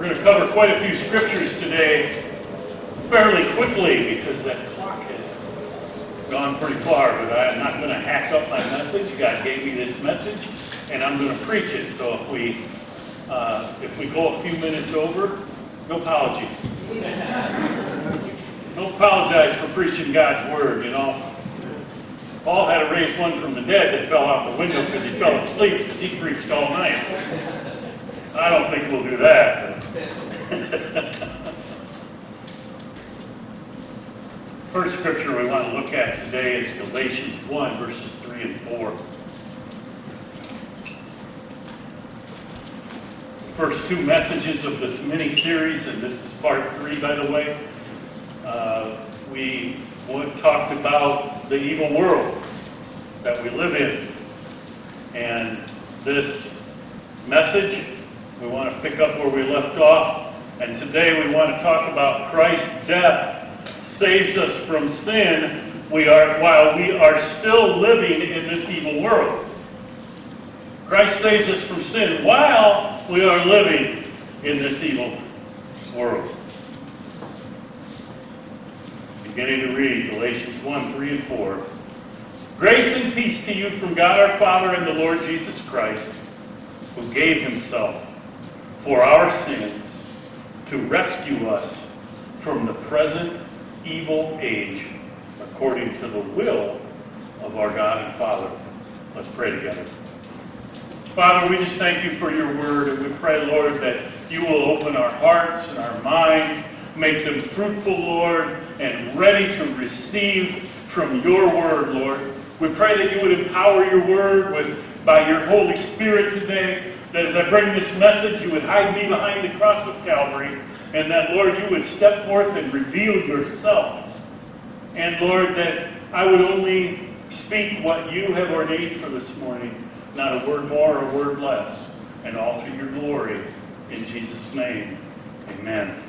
We're going to cover quite a few scriptures today fairly quickly because that clock has gone pretty far, but I'm not going to hack up my message. God gave me this message, and I'm going to preach it. So if we go a few minutes over, no apology. Don't apologize for preaching God's word, you know. Paul had to raise one from the dead that fell out the window because he fell asleep because he preached all night. I don't think we'll do that. First scripture we want to look at today is Galatians 1, verses 3 and 4. First two messages of this mini-series, and this is part 3, by the way. We talked about the evil world that we live in. And this message, we want to pick up where we left off. And today we want to talk about Christ's death saves us from sin while we are still living in this evil world. Christ saves us from sin while we are living in this evil world. Beginning to read Galatians 1, 3 and 4. Grace and peace to you from God our Father and the Lord Jesus Christ, who gave himself for our sins to rescue us from the present evil age, according to the will of our God and Father. Let's pray together. Father, we just thank you for your word, and we pray, Lord, that you will open our hearts and our minds, make them fruitful, Lord, and ready to receive from your word, Lord. We pray that you would empower your word by your Holy Spirit today, that as I bring this message, you would hide me behind the cross of Calvary, and that, Lord, you would step forth and reveal yourself. And, Lord, that I would only speak what you have ordained for this morning, not a word more or a word less, and all to your glory. In Jesus' name, amen.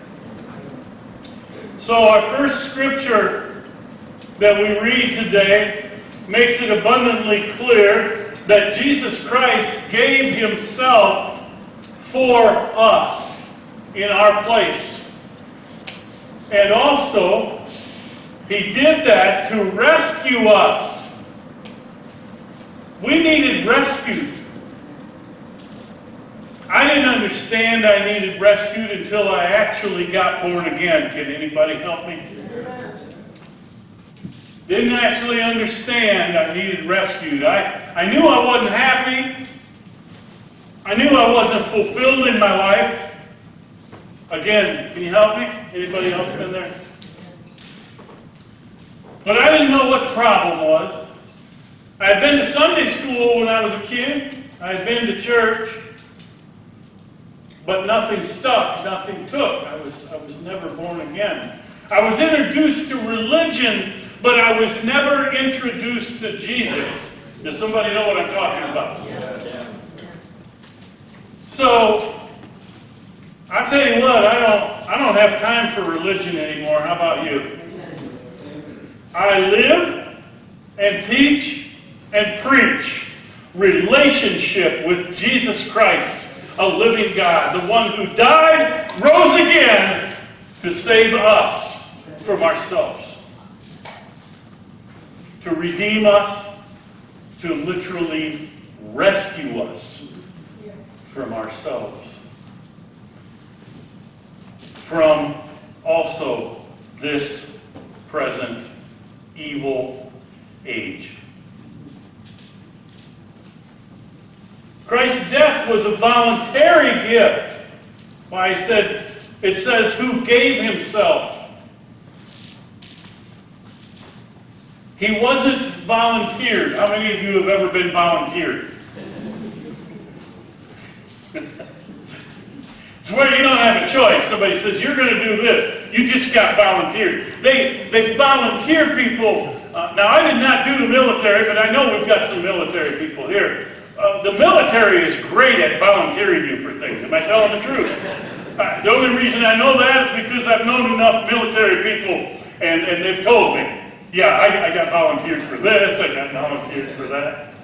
So our first scripture that we read today makes it abundantly clear that Jesus Christ gave himself for us in our place. And also, he did that to rescue us. We needed rescued. I didn't understand I needed rescued until I actually got born again. Can anybody help me? Didn't actually understand I needed rescued. I knew I wasn't happy. I knew I wasn't fulfilled in my life. Again, can you help me? Anybody else been there? But I didn't know what the problem was. I had been to Sunday school when I was a kid. I had been to church. But nothing stuck, nothing took. I was never born again. I was introduced to religion, but I was never introduced to Jesus. Does somebody know what I'm talking about? Yeah. So, I tell you what, I don't have time for religion anymore. How about you? I live and teach and preach relationship with Jesus Christ, a living God, the one who died, rose again to save us from ourselves, to redeem us, to literally rescue us from ourselves, from also this present evil age. Christ's death was a voluntary gift. Why it says who gave himself. He wasn't volunteered. How many of you have ever been volunteered? It's where you don't have a choice. Somebody says, you're going to do this. You just got volunteered. They volunteer people. Now, I did not do the military, but I know we've got some military people here. The military is great at volunteering you for things. Am I telling the truth? The only reason I know that is because I've known enough military people, and they've told me, yeah, I got volunteered for this, I got volunteered for that.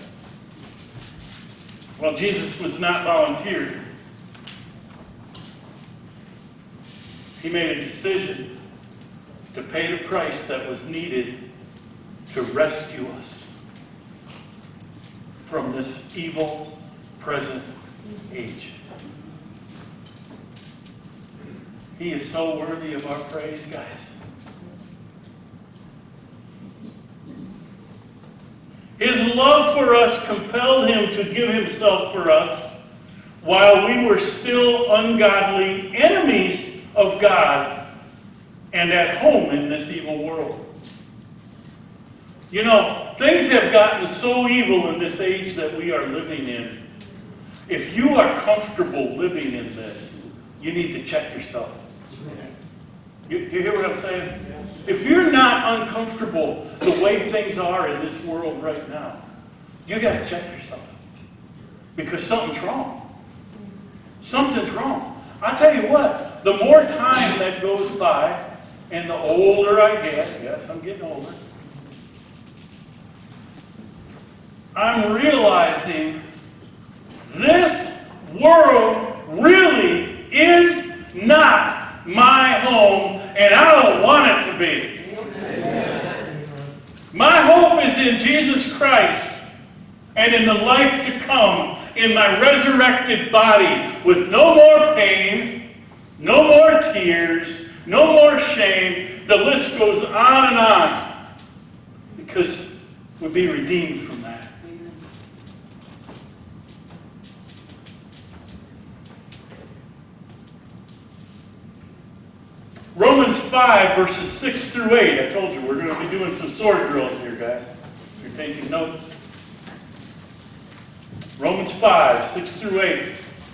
Well, Jesus was not volunteered. He made a decision to pay the price that was needed to rescue us from this evil present age. He is so worthy of our praise, guys. His love for us compelled him to give himself for us while we were still ungodly enemies of God and at home in this evil world. You know, things have gotten so evil in this age that we are living in. If you are comfortable living in this, you need to check yourself. You hear what I'm saying? If you're not uncomfortable the way things are in this world right now, you got to check yourself. Because something's wrong. Something's wrong. I'll tell you what, the more time that goes by, and the older I get, yes, I'm getting older, I'm realizing this world really is not my home, and I don't want it to be. Amen. My hope is in Jesus Christ and in the life to come in my resurrected body with no more pain, no more tears, no more shame. The list goes on and on because we'll be redeemed from that. Romans 5, verses 6 through 8. I told you we're going to be doing some sword drills here, guys. If you're taking notes. Romans 5, 6 through 8.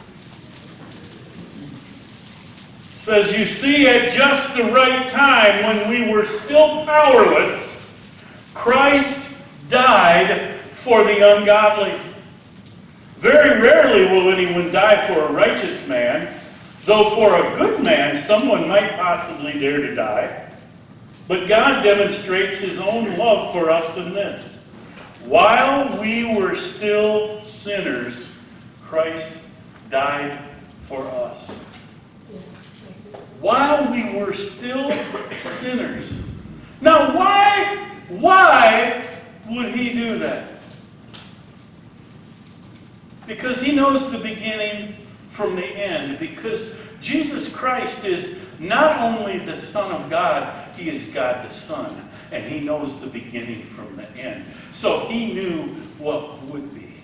Says, you see, at just the right time, when we were still powerless, Christ died for the ungodly. Very rarely will anyone die for a righteous man, though for a good man, someone might possibly dare to die. But God demonstrates his own love for us in this. While we were still sinners, Christ died for us. While we were still sinners. Now, why would he do that? Because he knows the beginning from the end, because Jesus Christ is not only the Son of God, he is God the Son, and he knows the beginning from the end. So he knew what would be.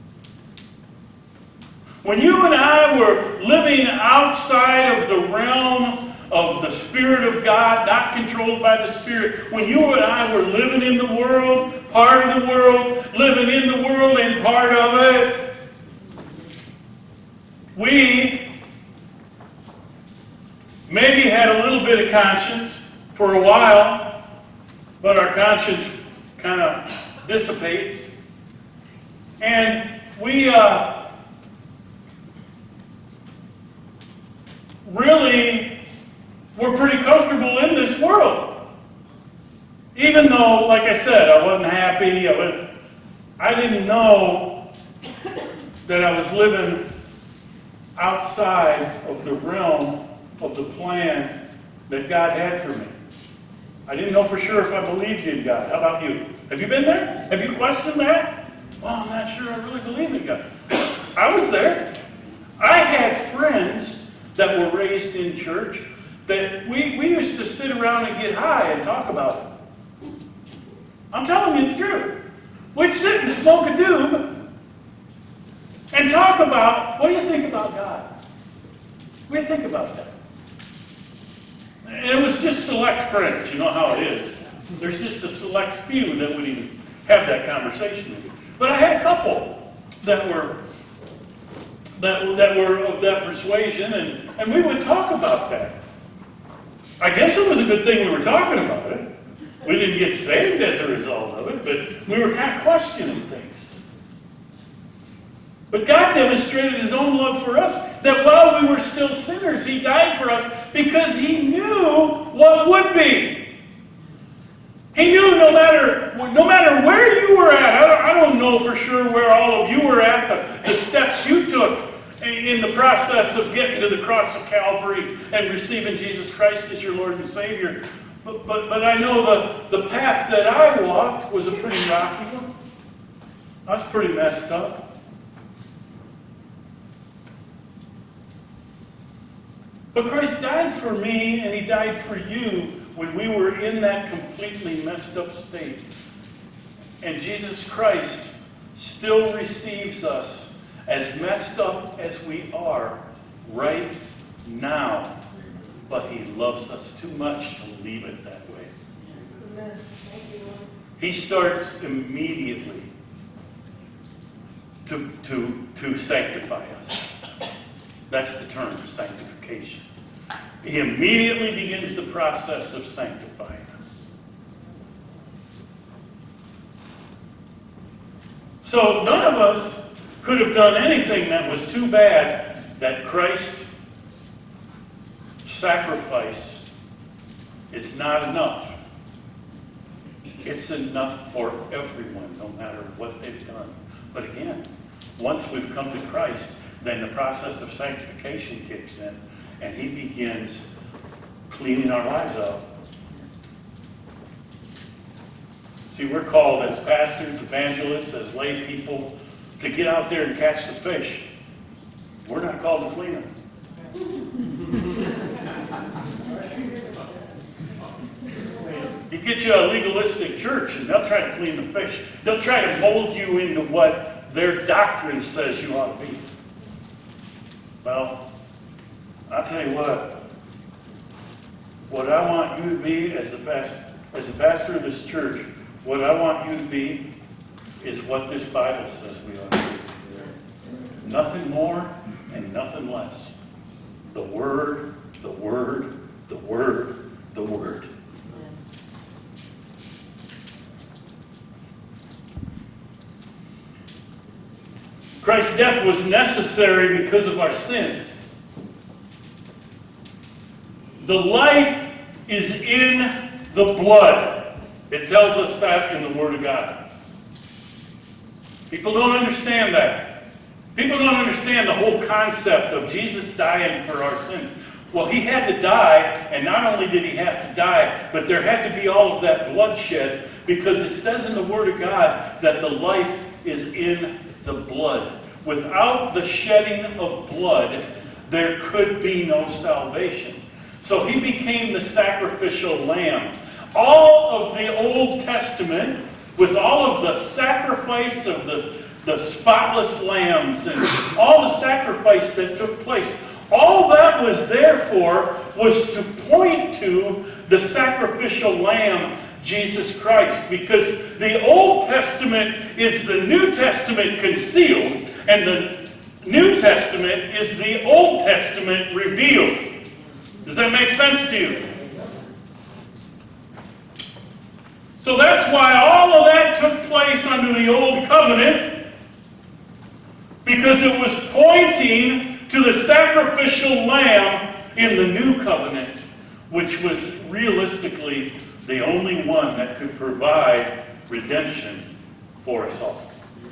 When you and I were living outside of the realm of the Spirit of God, not controlled by the Spirit, when you and I were living in the world, part of the world, living in the world and part of it, we maybe had a little bit of conscience for a while, but our conscience kind of dissipates. And we really were pretty comfortable in this world. Even though, like I said, I wasn't happy. I didn't know that I was living outside of the realm of the plan that God had for me. I didn't know for sure if I believed in God. How about you? Have you been there? Have you questioned that? Well, I'm not sure I really believe in God. I was there. I had friends that were raised in church that we used to sit around and get high and talk about it. I'm telling you the truth. We'd sit and smoke a doob and talk about, what do you think about God? What do you think about that? And it was just select friends. You know how it is. There's just a select few that would even have that conversation with you. But I had a couple that were of that persuasion, and we would talk about that. I guess it was a good thing we were talking about it. We didn't get saved as a result of it, but we were kind of questioning things. But God demonstrated his own love for us, that while we were still sinners, he died for us because he knew what would be. He knew no matter where you were at, I don't know for sure where all of you were at, the steps you took in the process of getting to the cross of Calvary and receiving Jesus Christ as your Lord and Savior. But I know the path that I walked was a pretty rocky one. I was pretty messed up. But Christ died for me, and He died for you when we were in that completely messed up state. And Jesus Christ still receives us as messed up as we are right now. But He loves us too much to leave it that way. Amen. Thank you, Lord. He starts immediately to sanctify us. That's the term, sanctification. He immediately begins the process of sanctifying us. So none of us could have done anything that was too bad that Christ's sacrifice is not enough. It's enough for everyone, no matter what they've done. But again, once we've come to Christ, then the process of sanctification kicks in, and He begins cleaning our lives out. See, we're called as pastors, evangelists, as lay people to get out there and catch the fish. We're not called to clean them. You get you a legalistic church, and they'll try to clean the fish. They'll try to mold you into what their doctrine says you ought to be. Well, I'll tell you what I want you to be as a pastor of this church, what I want you to be is what this Bible says we ought to be. Nothing more and nothing less. The Word, the Word, the Word, the Word. Christ's death was necessary because of our sin. The life is in the blood. It tells us that in the Word of God. People don't understand that. People don't understand the whole concept of Jesus dying for our sins. Well, He had to die, and not only did He have to die, but there had to be all of that bloodshed, because it says in the Word of God that the life is in the blood. Without the shedding of blood, there could be no salvation. So He became the sacrificial lamb. All of the Old Testament, with all of the sacrifice of the spotless lambs and all the sacrifice that took place, all that was there for was to point to the sacrificial lamb, Jesus Christ. Because the Old Testament is the New Testament concealed, and the New Testament is the Old Testament revealed. Does that make sense to you? So that's why all of that took place under the Old Covenant, because it was pointing to the sacrificial lamb in the New Covenant, which was realistically the only one that could provide redemption for us all.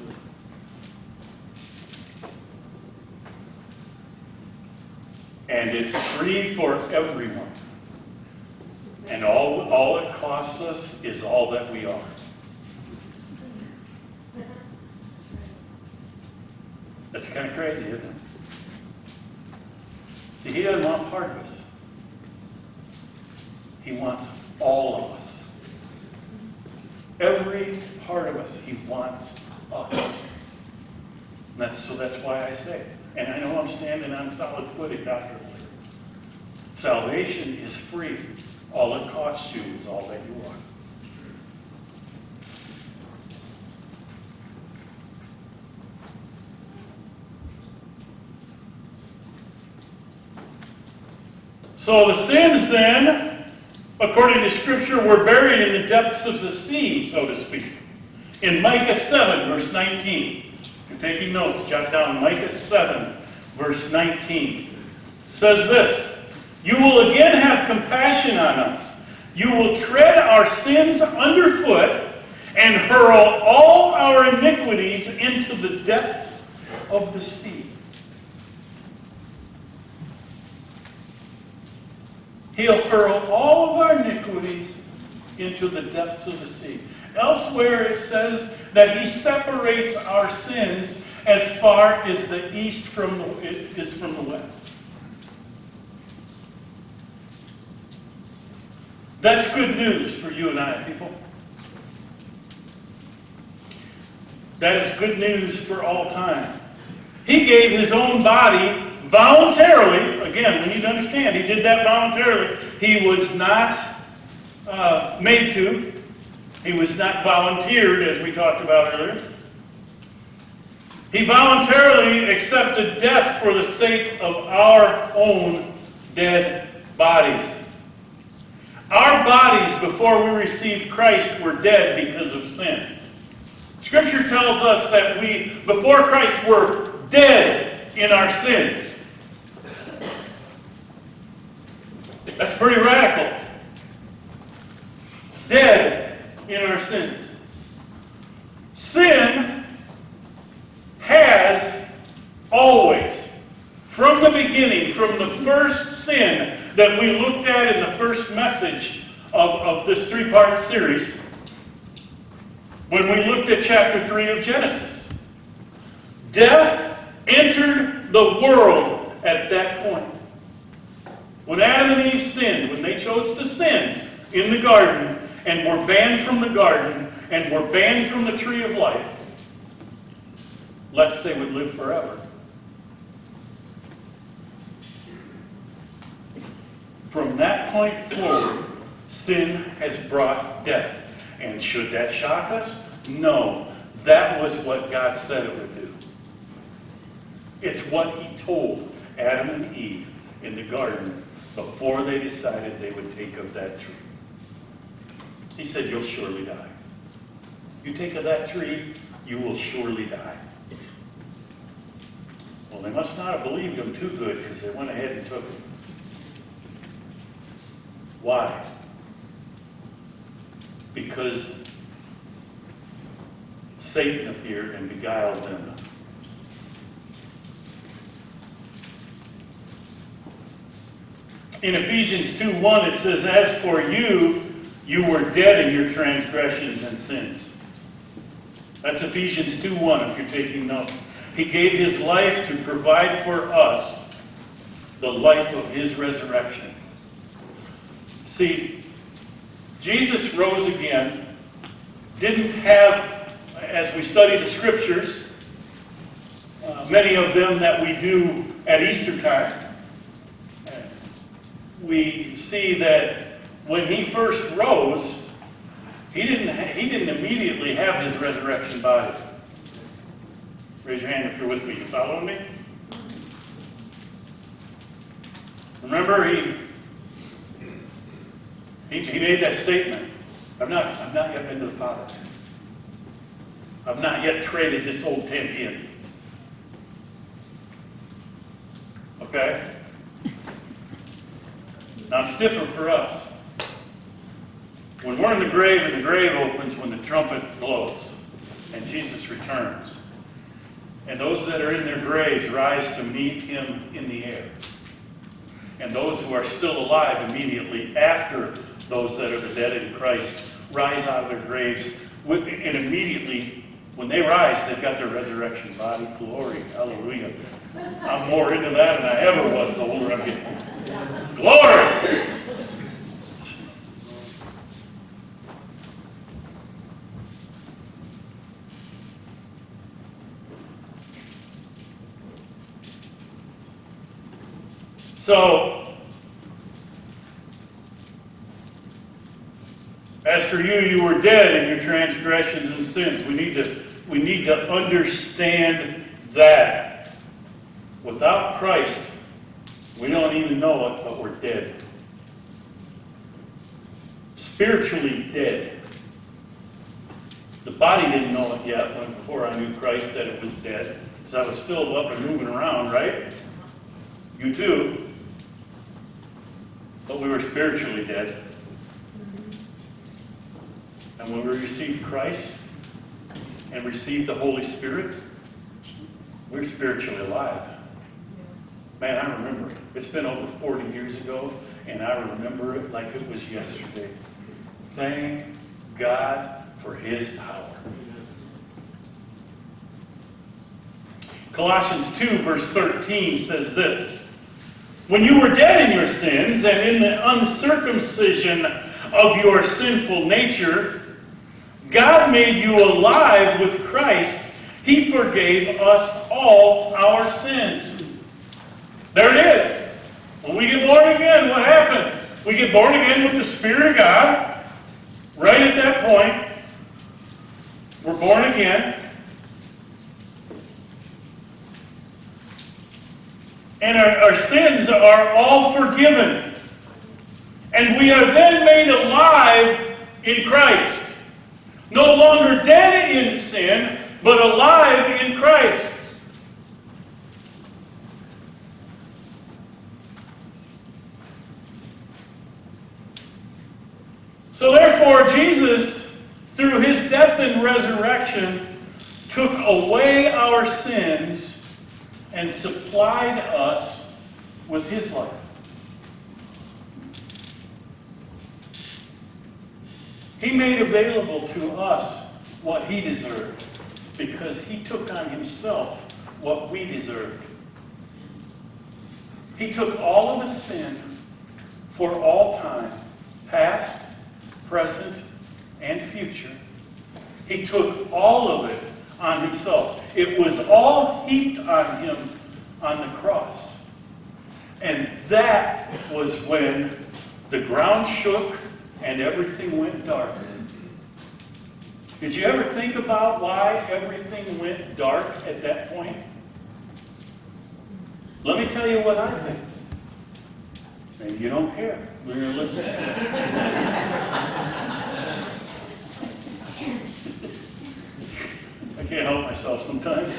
And it's free for everyone. And all it costs us is all that we are. That's kind of crazy, isn't it? See, He doesn't want part of us. He wants all of us. Every part of us, He wants us. And so that's why I say, and I know I'm standing on solid footing doctrinally, salvation is free. All it costs you is all that you are. So the sins then, according to Scripture, were buried in the depths of the sea, so to speak. In Micah 7, verse 19. If you're taking notes, jot down Micah 7, verse 19. Says this, "You will again have compassion on us. You will tread our sins underfoot and hurl all our iniquities into the depths of the sea." He'll hurl all of our iniquities into the depths of the sea. Elsewhere it says that He separates our sins as far as the east is from the west. That's good news for you and I, people. That is good news for all time. He gave His own body voluntarily. Again, we need to understand, He did that voluntarily. He was not made to. He was not volunteered, as we talked about earlier. He voluntarily accepted death for the sake of our own dead bodies. Our bodies, before we received Christ, were dead because of sin. Scripture tells us that we, before Christ, were dead in our sins. That's pretty radical. Dead in our sins. Sin has always, from the beginning, from the first sin that we looked at in the first message of this three-part series, when we looked at chapter 3 of Genesis, death entered the world at that point. When Adam and Eve sinned, when they chose to sin in the garden, and were banned from the garden, and were banned from the tree of life, lest they would live forever. From that point forward, sin has brought death. And should that shock us? No. That was what God said it would do. It's what He told Adam and Eve in the garden before they decided they would take of that tree. He said, you'll surely die. You take of that tree, you will surely die. Well, they must not have believed Him too good because they went ahead and took it. Why? Because Satan appeared and beguiled them. In Ephesians 2:1 it says, as for you, you were dead in your transgressions and sins. That's Ephesians 2:1 if you're taking notes. He gave His life to provide for us the life of His resurrection. See, Jesus rose again, didn't have, as we study the Scriptures, many of them that we do at Easter time, we see that when He first rose, He didn't immediately have His resurrection body. Raise your hand if you're with me. You following me? Remember, He made that statement. I've not yet been to the Father. I've not yet traded this old tent in. Okay? Now it's different for us. When we're in the grave and the grave opens when the trumpet blows and Jesus returns, and those that are in their graves rise to meet Him in the air, and those who are still alive immediately after those that are the dead in Christ rise out of their graves, and immediately when they rise, they've got their resurrection body. Glory, hallelujah. I'm more into that than I ever was the older I'm getting. Glory! So, as for you, you were dead in your transgressions and sins. We need to understand that. Without Christ, we don't even know it, but we're dead. Spiritually dead. The body didn't know it yet before I knew Christ that it was dead. Because I was still up and moving around, right? You too. But we were spiritually dead. And when we received Christ and received the Holy Spirit, we're spiritually alive. Man, I remember it. It's been over 40 years ago, and I remember it like it was yesterday. Thank God for His power. Colossians 2, verse 13 says this: when you were dead in your sins and in the uncircumcision of your sinful nature, God made you alive with Christ. He forgave us all our sins. There it is. When we get born again, what happens? We get born again with the Spirit of God. Right at that point, we're born again. And our sins are all forgiven. And we are then made alive in Christ. No longer dead in sin, but alive in Christ. So therefore, Jesus, through His death and resurrection, took away our sins and supplied us with His life. He made available to us what He deserved, because He took on Himself what we deserved. He took all of the sin for all time, past, present, and future. He took all of it on Himself. It was all heaped on Him on the cross. And that was when the ground shook and everything went dark. Did you ever think about why everything went dark at that point? Let me tell you what I think. Maybe you don't care. We're going to listen. I can't help myself sometimes.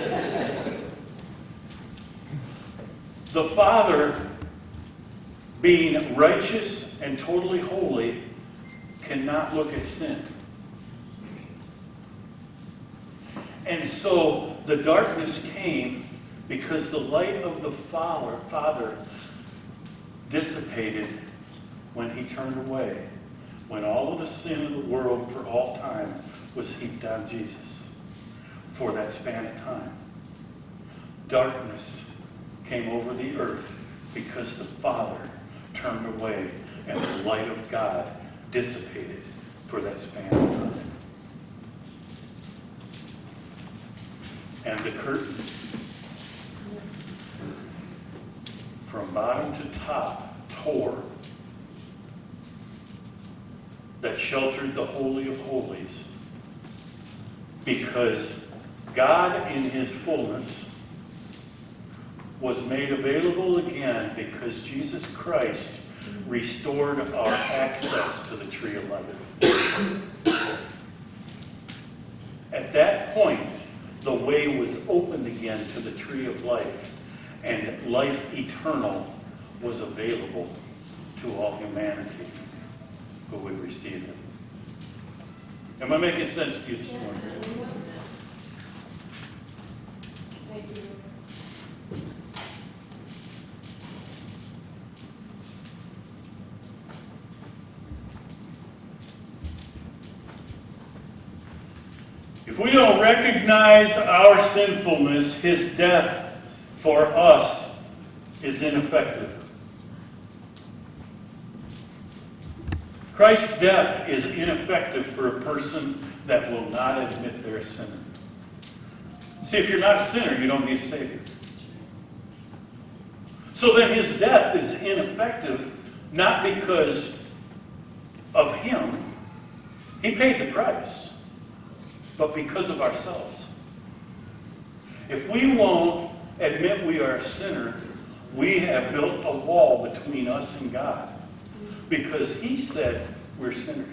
The Father, being righteous and totally holy, cannot look at sin. And so the darkness came because the light of the Father dissipated when He turned away, when all of the sin of the world for all time was heaped on Jesus for that span of time. Darkness came over the earth because the Father turned away and the light of God dissipated for that span of time. And the curtain, from bottom to top, tore, that sheltered the Holy of Holies, because God in His fullness was made available again because Jesus Christ restored our access to the tree of life. At that point, the way was opened again to the tree of life, and life eternal was available to all humanity who would receive it. Am I making sense to you this morning? Thank you. If we don't recognize our sinfulness, His death for us is ineffective. Christ's death is ineffective for a person that will not admit they're a sinner. See, if you're not a sinner, you don't need a Savior. So then His death is ineffective, not because of Him. He paid the price, but because of ourselves. If we won't admit we are a sinner, we have built a wall between us and God, because He said we're sinners.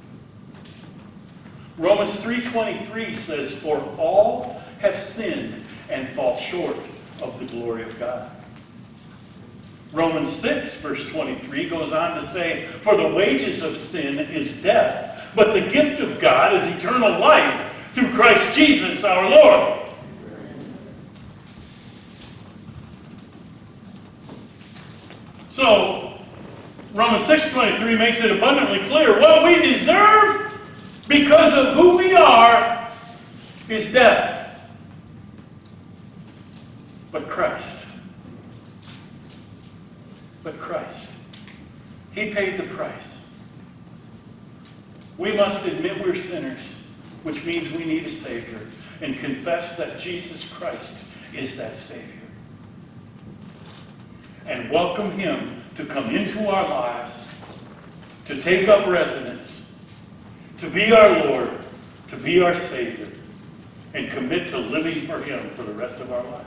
Romans 3:23 says, "For all have sinned and fall short of the glory of God." Romans 6, verse 23 goes on to say, "For the wages of sin is death, but the gift of God is eternal life through Christ Jesus our Lord." So, Romans 6:23 makes it abundantly clear what we deserve because of who we are is death. But Christ. He paid the price. We must admit we're sinners, which means we need a Savior, and confess that Jesus Christ is that Savior. And welcome Him to come into our lives, to take up residence, to be our Lord, to be our Savior, and commit to living for Him for the rest of our lives.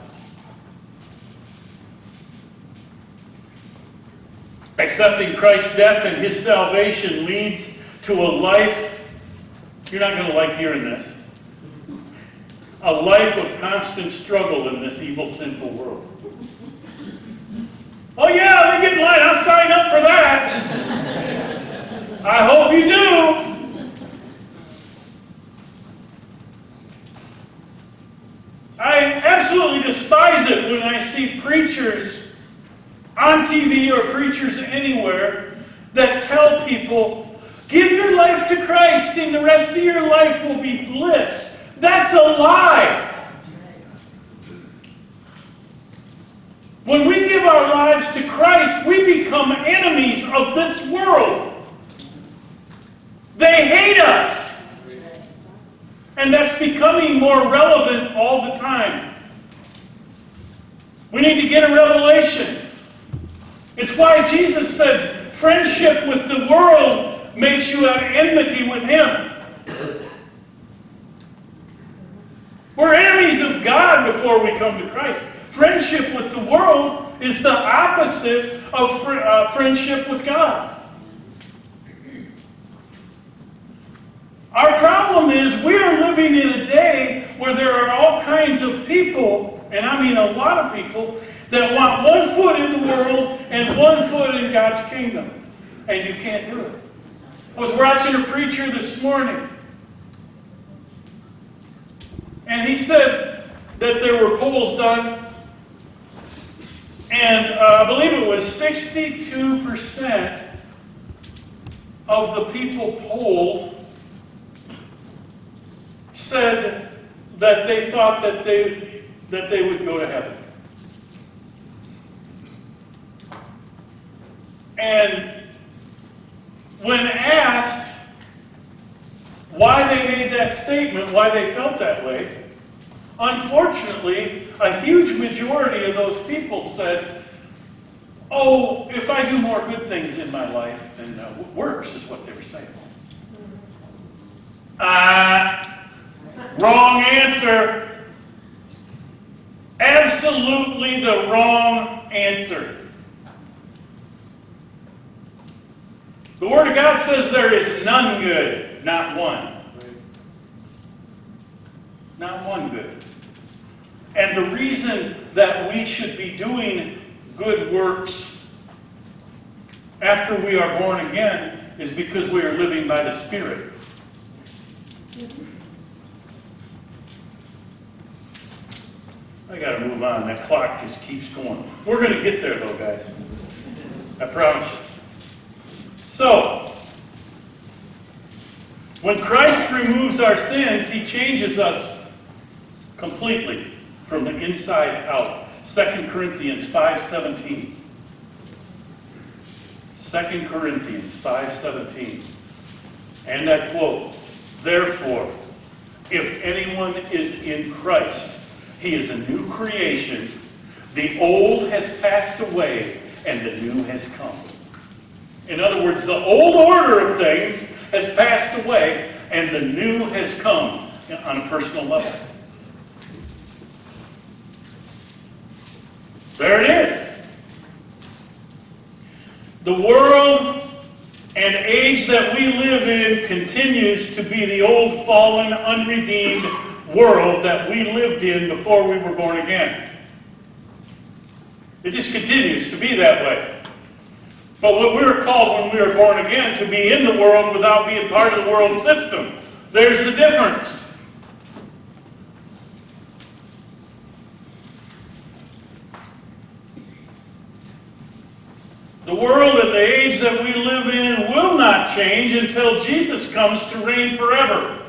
Accepting Christ's death and His salvation leads to a life, you're not going to like hearing this, a life of constant struggle in this evil, sinful world. Oh yeah, let me get in line, I'll sign up for that. I hope you do. I absolutely despise it when I see preachers on TV or preachers anywhere that tell people, give your life to Christ and the rest of your life will be bliss. That's a lie. When we give our lives to Christ, we become enemies of this world. They hate us. And that's becoming more relevant all the time. We need to get a revelation. It's why Jesus said, friendship with the world makes you have enmity with Him. We're enemies of God before we come to Christ. Friendship with the world is the opposite of friendship with God. Our problem is we are living in a day where there are all kinds of people, and I mean a lot of people, that want one foot in the world and one foot in God's kingdom. And you can't do it. I was watching a preacher this morning, and he said that there were polls done, and I believe it was 62% of the people polled said that they thought that they would go to heaven. And when asked why they made that statement, why they felt that way, unfortunately, a huge majority of those people said, oh, if I do more good things in my life than works, is what they were saying. Wrong answer. Absolutely the wrong answer. The Word of God says there is none good, not one. Not one good. And the reason that we should be doing good works after we are born again is because we are living by the Spirit. I got to move on. That clock just keeps going. We're going to get there, though, guys. I promise you. So, when Christ removes our sins, He changes us completely from the inside out. 2 Corinthians 5:17. 2 Corinthians 5:17. And I quote, therefore, if anyone is in Christ, he is a new creation. The old has passed away and the new has come. In other words, the old order of things has passed away and the new has come on a personal level. There it is. The world and age that we live in continues to be the old, fallen, unredeemed world that we lived in before we were born again. It just continues to be that way. But what we were called when we were born again, to be in the world without being part of the world system. There's the difference. The world and the age that we live in will not change until Jesus comes to reign forever.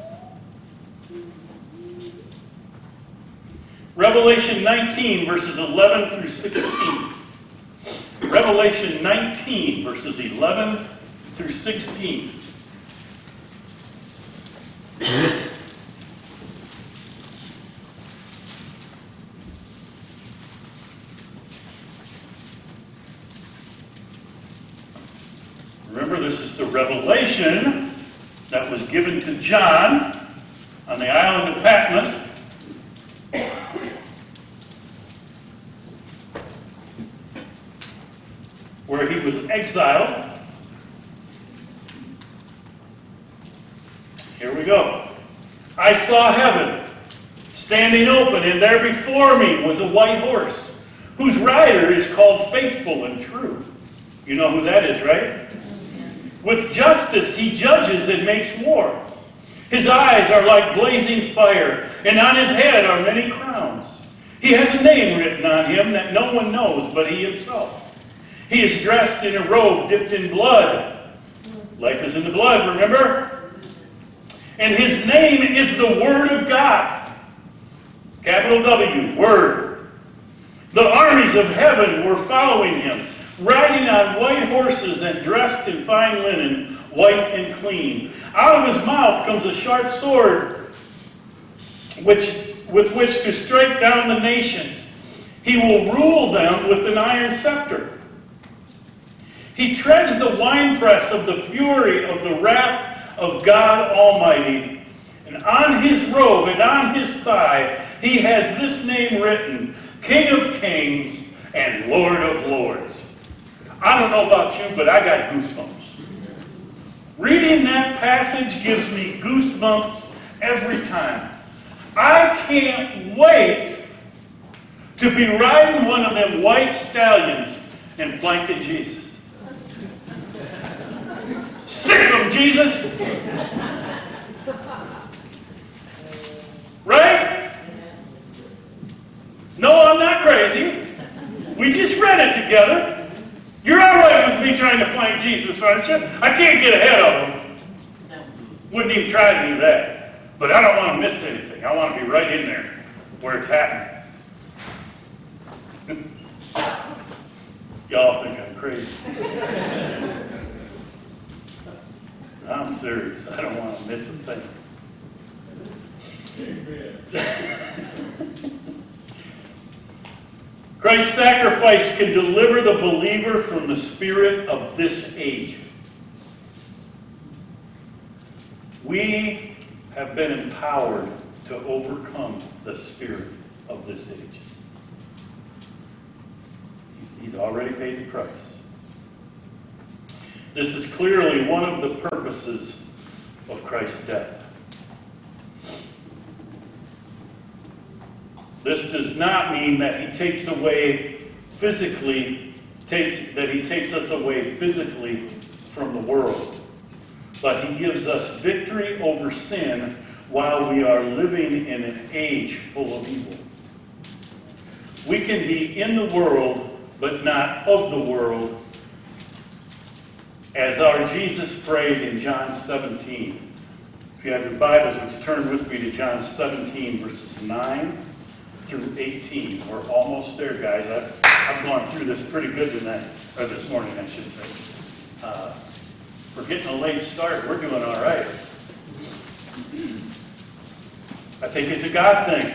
Revelation 19, verses 11 through 16. Revelation 19, verses 11 through 16. Remember, this is the revelation that was given to John on the island of Patmos. Where he was exiled. Here we go. I saw heaven standing open, and there before me was a white horse, whose rider is called Faithful and True. You know who that is, right? With justice he judges and makes war. His eyes are like blazing fire, and on his head are many crowns. He has a name written on him that no one knows but he himself. He is dressed in a robe dipped in blood. Life is in the blood, remember? And his name is the Word of God. Capital W, Word. The armies of heaven were following him, riding on white horses and dressed in fine linen, white and clean. Out of his mouth comes a sharp sword with which to strike down the nations. He will rule them with an iron scepter. He treads the winepress of the fury of the wrath of God Almighty. And on his robe and on his thigh, he has this name written, King of Kings and Lord of Lords. I don't know about you, but I got goosebumps. Reading that passage gives me goosebumps every time. I can't wait to be riding one of them white stallions and flanking Jesus. Sick of them, Jesus! Right? No, I'm not crazy. We just read it together. You're all right with me trying to flank Jesus, aren't you? I can't get ahead of him. No. Wouldn't even try to do that. But I don't want to miss anything. I want to be right in there where it's happening. Y'all think I'm crazy. I'm serious. I don't want to miss a thing. Christ's sacrifice can deliver the believer from the spirit of this age. We have been empowered to overcome the spirit of this age. He's already paid the price. This is clearly one of the purposes of Christ's death. This does not mean that he takes away physically, that he takes us away physically from the world. But he gives us victory over sin while we are living in an age full of evil. We can be in the world, but not of the world, as our Jesus prayed in John 17. If you have your Bibles, would you turn with me to John 17, verses 9 through 18. We're almost there, guys. I've gone through this pretty good tonight, or this morning, I should say. We're getting a late start. We're doing all right. I think it's a God thing.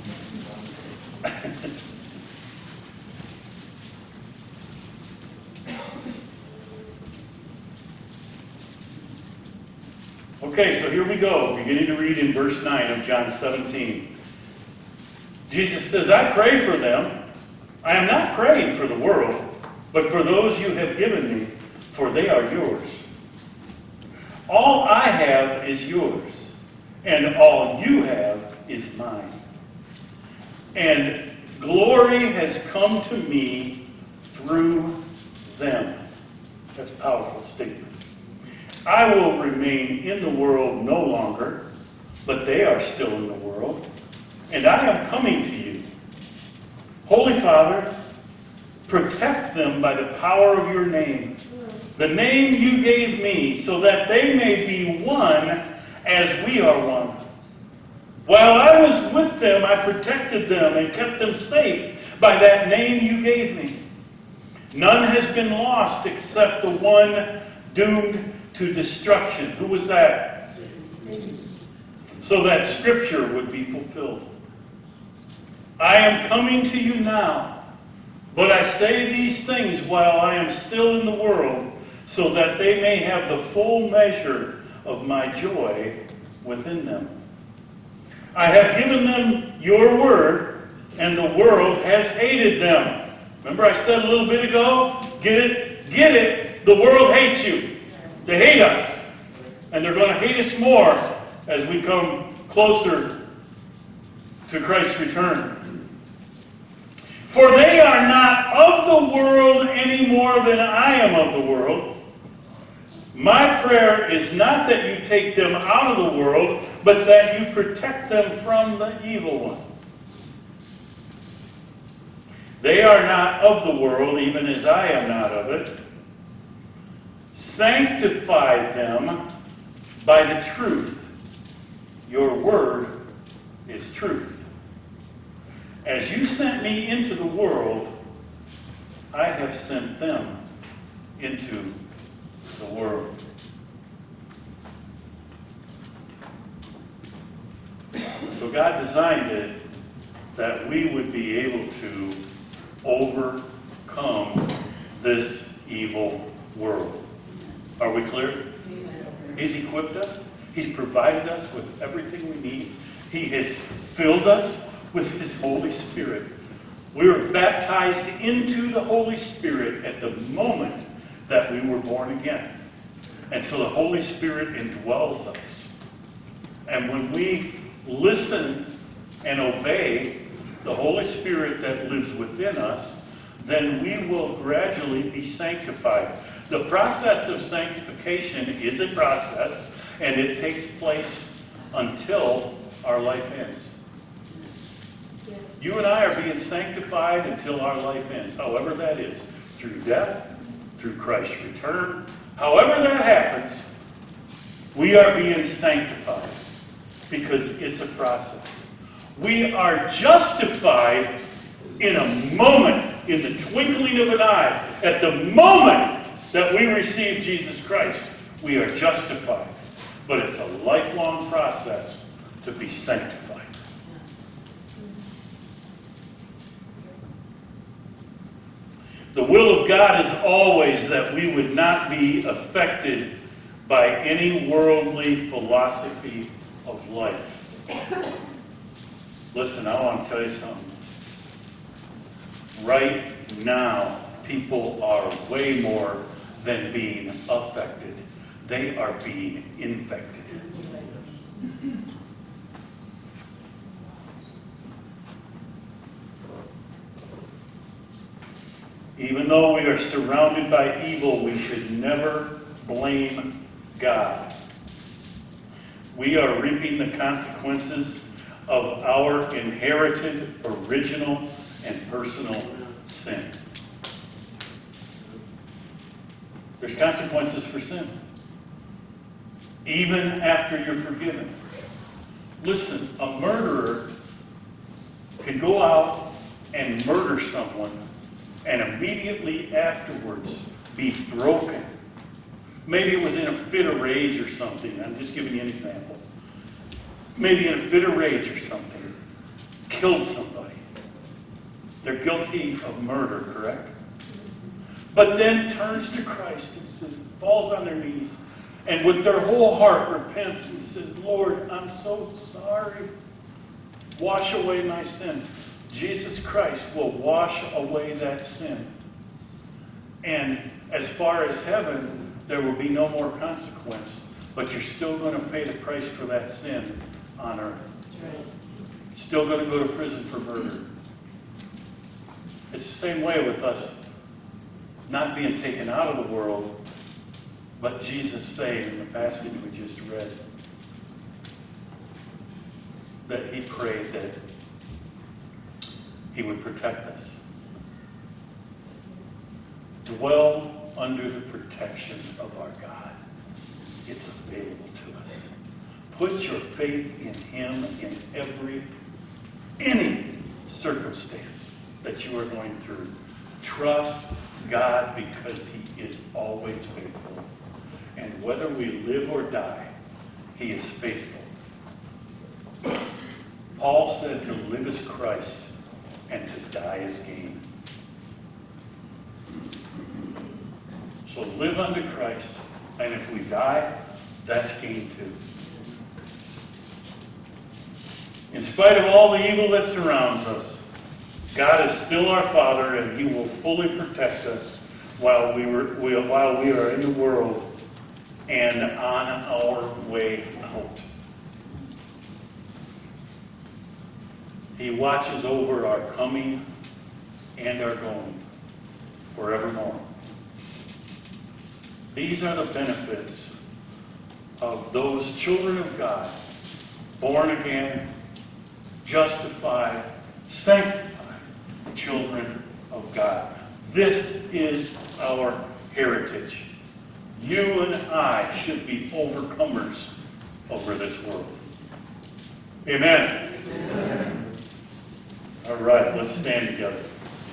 Okay, so here we go, beginning to read in verse 9 of John 17. Jesus says, I pray for them. I am not praying for the world, but for those you have given me, for they are yours. All I have is yours, and all you have is mine. And glory has come to me through them. That's a powerful statement. I will remain in the world no longer, but they are still in the world, and I am coming to you. Holy Father, Protect them by the power of your name, the name you gave me, so that they may be one as we are one. While I was with them, I protected them and kept them safe by that name you gave me. None has been lost except the one doomed to destruction. Who was that? So that Scripture would be fulfilled. I am coming to you now, but I say these things while I am still in the world, so that they may have the full measure of my joy within them. I have given them your word, and the world has hated them. Remember I said a little bit ago? Get it? Get it? The world hates you. They hate us. And they're going to hate us more as we come closer to Christ's return. For they are not of the world any more than I am of the world. My prayer is not that you take them out of the world, but that you protect them from the evil one. They are not of the world, even as I am not of it. Sanctify them by the truth. Your word is truth. As you sent me into the world, I have sent them into the world. So God designed it that we would be able to overcome this evil world. Are we clear? Amen. He's equipped us. He's provided us with everything we need. He has filled us with His Holy Spirit. We were baptized into the Holy Spirit at the moment that we were born again. And so the Holy Spirit indwells us. And when we listen and obey the Holy Spirit that lives within us, then we will gradually be sanctified. The process of sanctification is a process, and it takes place until our life ends. Yes. You and I are being sanctified until our life ends, however that is, through death, through Christ's return. However that happens, we are being sanctified because it's a process. We are justified in a moment, in the twinkling of an eye. At the moment that we receive Jesus Christ, we are justified. But it's a lifelong process to be sanctified. The will of God is always that we would not be affected by any worldly philosophy of life. Listen, I want to tell you something. Right now, people are way more than being affected. They are being infected. Even though we are surrounded by evil, we should never blame God. We are reaping the consequences of our inherited, original, and personal sin. There's consequences for sin. Even after you're forgiven. Listen, a murderer can go out and murder someone and immediately afterwards be broken. Maybe it was in a fit of rage or something. I'm just giving you an example. Maybe in a fit of rage or something. Killed somebody. They're guilty of murder, correct? But then turns to Christ and says, falls on their knees, and with their whole heart repents and says, Lord, I'm so sorry. Wash away my sin. Jesus Christ will wash away that sin. And as far as heaven, there will be no more consequence. But you're still going to pay the price for that sin on earth. That's right. Still going to go to prison for murder. It's the same way with us not being taken out of the world, but Jesus saying in the passage we just read that He prayed that He would protect us. dwell under the protection of our God. It's available to us. Put your faith in Him in any circumstance that you are going through. Trust God because He is always faithful. And whether we live or die, He is faithful. Paul said to live as Christ and to die as gain. So live unto Christ, and if we die, that's gain too. In spite of all the evil that surrounds us, God is still our Father, and He will fully protect us while we are in the world and on our way out. He watches over our coming and our going forevermore. These are the benefits of those children of God, born again, justified, sanctified children of God. This is our heritage. You and I should be overcomers over this world. Amen. Amen. All right, let's stand together.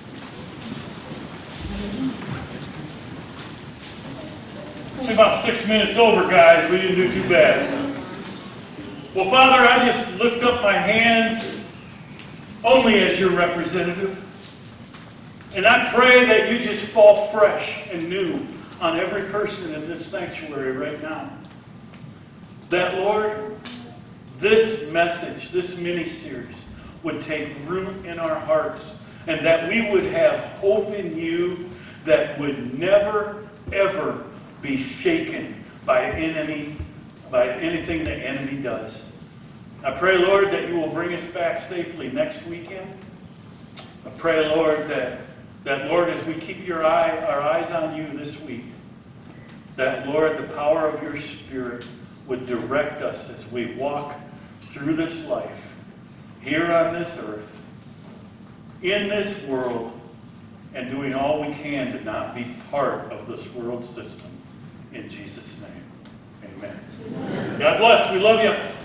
Only about 6 minutes over, guys. We didn't do too bad. Well, Father, I just lift up my hands only as your representative. And I pray that you just fall fresh and new on every person in this sanctuary right now. That, Lord, this message, this mini-series would take root in our hearts, and that we would have hope in you that would never, ever be shaken by anything the enemy does. I pray, Lord, that you will bring us back safely next weekend. I pray, Lord, that Lord, as we keep our eyes on you this week, that, Lord, the power of your Spirit would direct us as we walk through this life, here on this earth, in this world, and doing all we can to not be part of this world system. In Jesus' name, amen. God bless. We love you.